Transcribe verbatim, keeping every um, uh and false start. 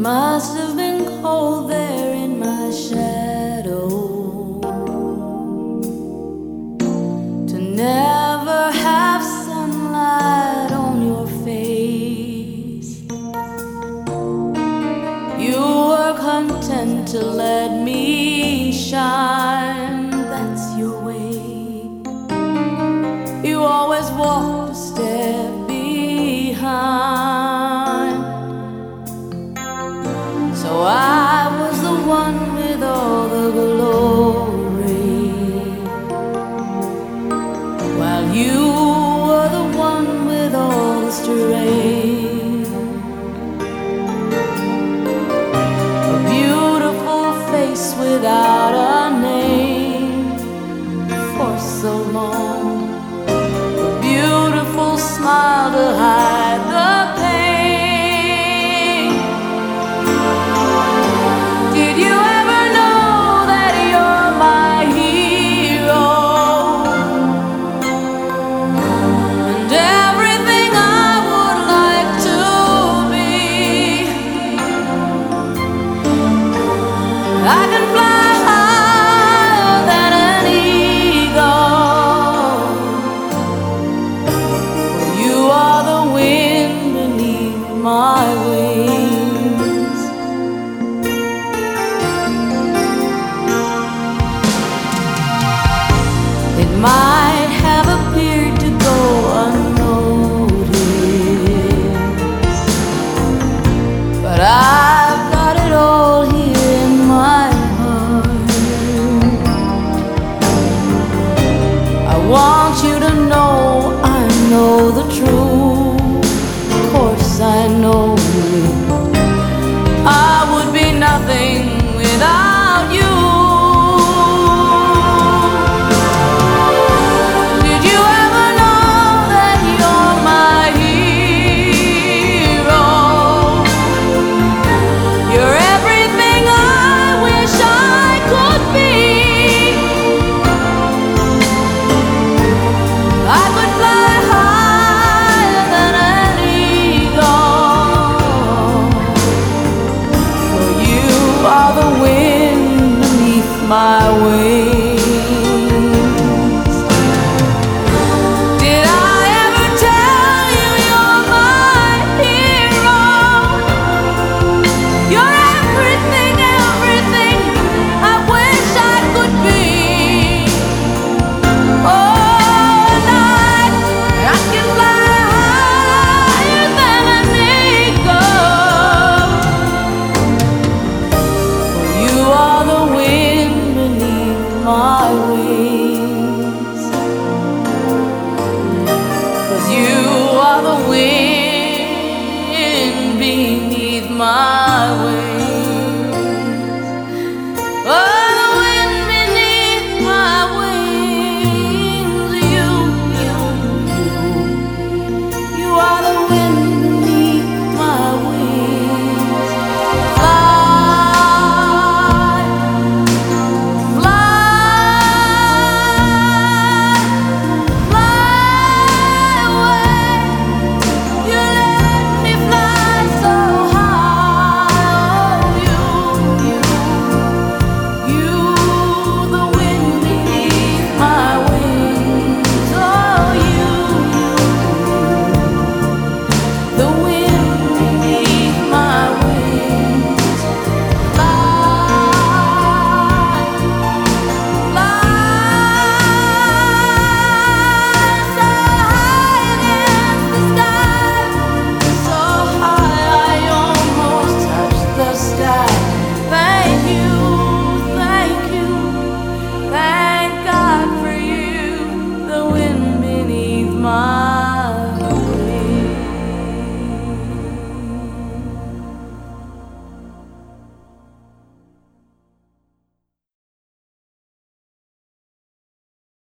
must have been cold there in my shadow to never have sunlight on your face. You were content to let me shine, that's your way. You always walked a step behind. So I was the one with all the glory, while you were the one with all the strength. A beautiful face without a name for so long, a beautiful smile to hide the pain. Did you ever know that you're my hero, and everything I would like to be? I can fly higher than an eagle. You are the wind beneath my wings. It might have appeared to go unnoticed, but I've got it all here in my heart. I want you to know I know the truth. Of course I know I would be nothing without you. Did you ever know that you're my hero? You're everything I wish I could be. I could fly higher than an eagle, for you are the wind beneath my wings. Did I ever tell you you're my hero? You're everything, everything I wish I could be. Oh, and I, I can fly higher than an eagle. You are the wind beneath my wings. 'Cause you are the wind beneath my